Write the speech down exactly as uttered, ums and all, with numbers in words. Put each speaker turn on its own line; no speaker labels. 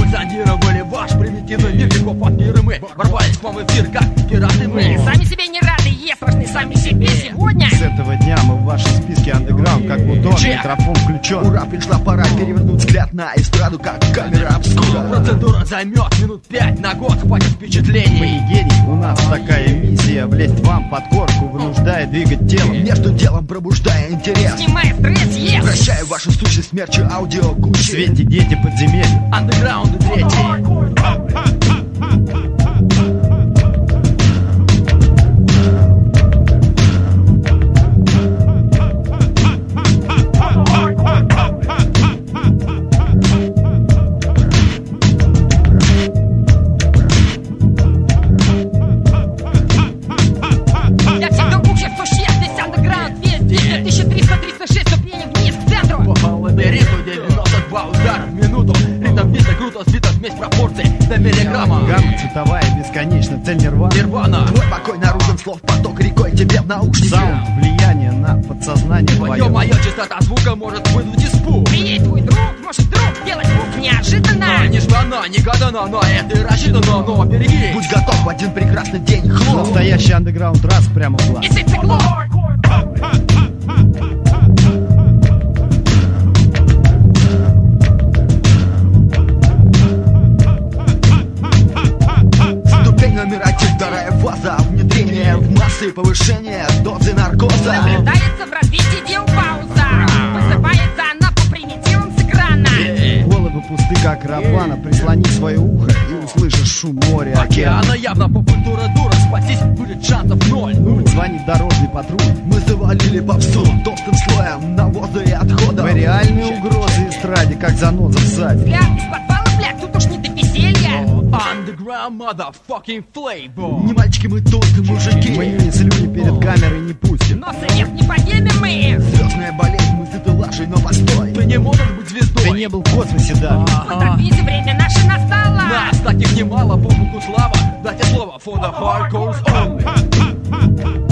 Мы зондировали ваш примитивный мир, хип-хоп от мира. Мы ворвались к вам в эфир, как пираты мы.
Сами себе не рады, есть важны сами себе сегодня.
С этого дня мы в вашем списке андеграунд, как бутон, микрофон включен.
Ура, пришла пора перевернуть взгляд на эстраду, как камера обскура.
Процедура займет минут пять, на год хватит впечатлений.
Мы не гений, у нас такая миссия. Влезть вам под корку, вынуждая двигать телом.
Между делом пробуждая интерес,
Снимая стресс, yes.
Прощаю вашу сущность смерчи аудио
В
кучи.
свете дети подземелья.
Андеграунд третий.
Я всегда учу, что счастье, андеграунд везде. тысяча триста тридцать шесть ступеней вниз к центру.
Попал в ритм девяносто два удара в минуту. Ритм бита круто сбита, смесь пропорций до миллиграмма.
Гамма цветовая, бесконечно, цель нирвана.
Нирвана.
Твой покой наружен, слов поток рекой тебе в наушники.
Саунд, влияние на подсознание
Твое
твое.
моя частота звука может вызвать испуг.
Ей твой друг может друг делать звук неожиданно.
А, нежданно, негадано, на это и рассчитано, но береги.
Будь готов в один прекрасный день, хлоп.
Настоящий андеграунд раз прямо в глаз.
Если циклон.
Ступень номер один, вторая фаза. Внедрение в массы, повышение дозы наркоза.
Наблюдается в развитии диапауза. Высыпается она по примитивам с экрана.
Головы пусты, как рабана. Прислони свое ухо и услышишь шум моря, океана.
Океана явно поп-культура дура. Спастись будет шансов ноль.
Звонит дорожный патруль.
Мы завалили попсу толстым слоем навоза и отходов.
Мы реальные угрозы эстраде, как заноза в саде.
Взгляд из подвала, блядь, тут уж не до веселья.
Underground motherfucking flavor.
Не мальчики, мы тут, мужики.
Мы не слюни перед камерой не пустим.
Но совет не поднимем мы.
Звездная болезнь, мы сыты лажей, но постой.
Ты не можешь быть звездой.
Ты не был в космосе, да.
Поторопись, время наше настало.
Нас таких немало, по букву слава. Дайте слово for the hardcores only.